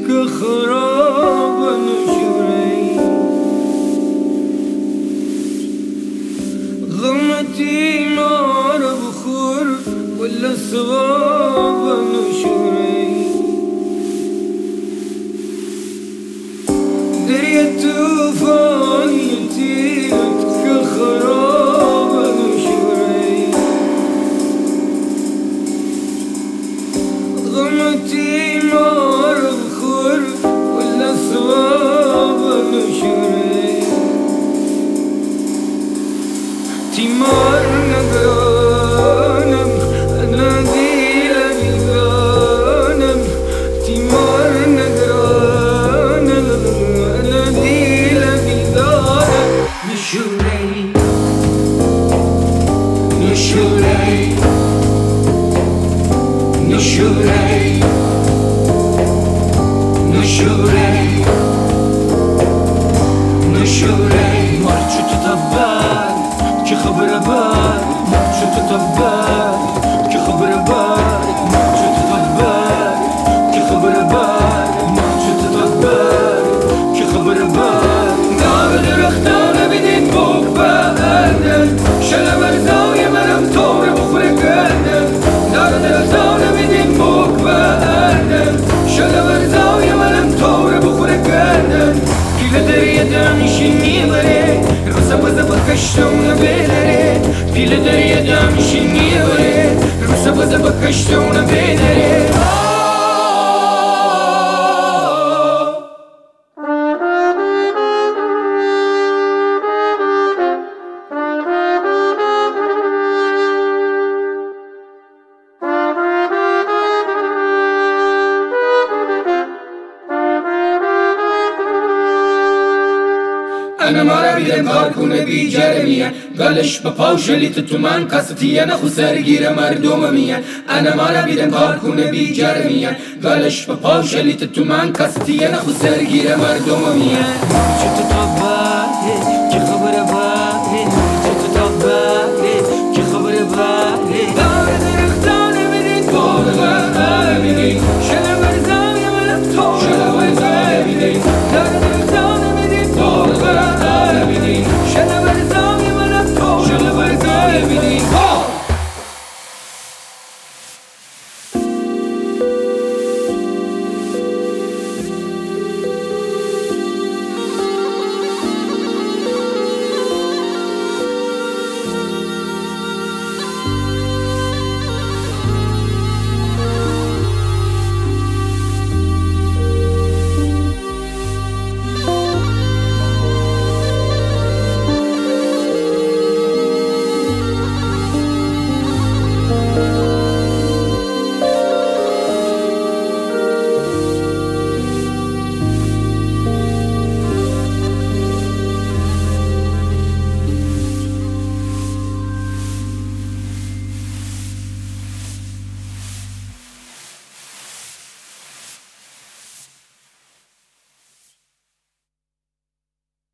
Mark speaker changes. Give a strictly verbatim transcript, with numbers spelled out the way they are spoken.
Speaker 1: که خراب نشوری غمتي ما بخور ولا صواب نشوری دريا توفانيتي که خراب نشوری غمتي ما بخور ولا صواب نشوری تیمار نگرانم نگیل بیگانم تیمار نگرانم نگیل بیگانم نشوری نشوری نشوری نشوری نشوری مرچو تتبر که خبر بر مرچو تتبر که خبر بر مرچو تتبر که خبر بر مرچو تتبر که خبر بر نار درختان بدین بوک بردن شلم ارزای منم طور بخوره گردم نار درختان بدین بوک بردن شلم ارزای منم طور بخوره گردم پیل دریه دمیشی میبره روزا بازا با کشتونه بدره پیل دریه دمیشی میبره روزا بازا با کشتونه بدره انا ما بیدم کار کنه بی جرمیه گلش با پاوشلیت تو من قصتیه نخو سرگیر مردم میه انا ما بیدم کار کنه بی جرمیه گلش با پاوشلیت تو من قصتیه نخو سرگیر مردم میه چطور تا باره که خبر باره چطور تا باره که خبر باره دار درختانه بدین بار باره بدین